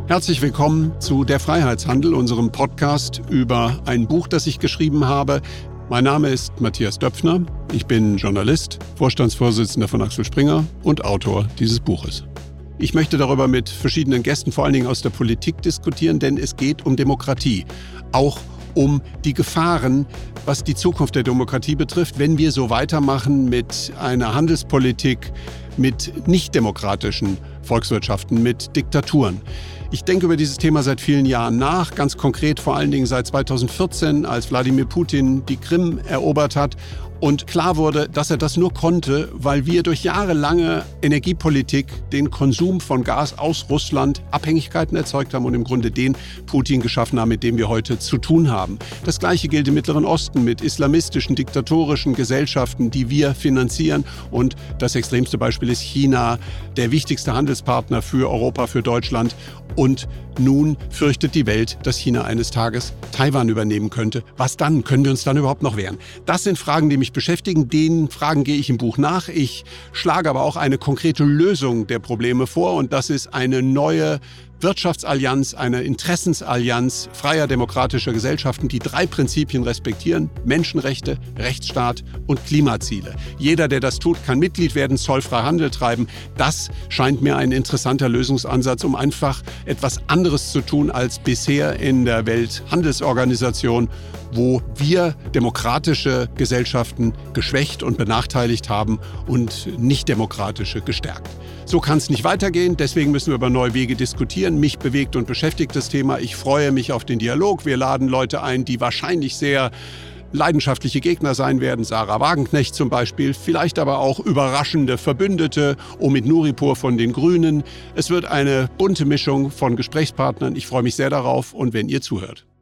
Herzlich willkommen zu Der Freiheitshandel, unserem Podcast über ein Buch, das ich geschrieben habe. Mein Name ist Matthias Döpfner. Ich bin Journalist, Vorstandsvorsitzender von Axel Springer und Autor dieses Buches. Ich möchte darüber mit verschiedenen Gästen, vor allen Dingen aus der Politik, diskutieren, denn es geht um Demokratie. Auch um die Gefahren, was die Zukunft der Demokratie betrifft, wenn wir so weitermachen mit einer Handelspolitik, mit nicht-demokratischen Volkswirtschaften, mit Diktaturen. Ich denke über dieses Thema seit vielen Jahren nach, ganz konkret vor allen Dingen seit 2014, als Wladimir Putin die Krim erobert hat und klar wurde, dass er das nur konnte, weil wir durch jahrelange Energiepolitik den Konsum von Gas aus Russland Abhängigkeiten erzeugt haben und im Grunde den Putin geschaffen haben, mit dem wir heute zu tun haben. Das Gleiche gilt im Mittleren Osten mit islamistischen, diktatorischen Gesellschaften, die wir finanzieren. Und das extremste Beispiel ist China, der wichtigste Handelspartner für Europa, für Deutschland. Und nun fürchtet die Welt, dass China eines Tages Taiwan übernehmen könnte. Was dann? Können wir uns dann überhaupt noch wehren? Das sind Fragen, die mich beschäftigen. Den Fragen gehe ich im Buch nach. Ich schlage aber auch eine konkrete Lösung der Probleme vor. Und das ist eine neue Wirtschaftsallianz, eine Interessensallianz freier demokratischer Gesellschaften, die 3 Prinzipien respektieren: Menschenrechte, Rechtsstaat und Klimaziele. Jeder, der das tut, kann Mitglied werden, zollfrei Handel treiben. Das scheint mir ein interessanter Lösungsansatz, um einfach etwas anderes zu tun als bisher in der Welthandelsorganisation, wo wir demokratische Gesellschaften geschwächt und benachteiligt haben und nicht-demokratische gestärkt. So kann es nicht weitergehen, deswegen müssen wir über neue Wege diskutieren. Mich bewegt und beschäftigt das Thema. Ich freue mich auf den Dialog. Wir laden Leute ein, die wahrscheinlich sehr leidenschaftliche Gegner sein werden, Sarah Wagenknecht zum Beispiel, vielleicht aber auch überraschende Verbündete, Omid Nuripur von den Grünen. Es wird eine bunte Mischung von Gesprächspartnern. Ich freue mich sehr darauf und wenn ihr zuhört.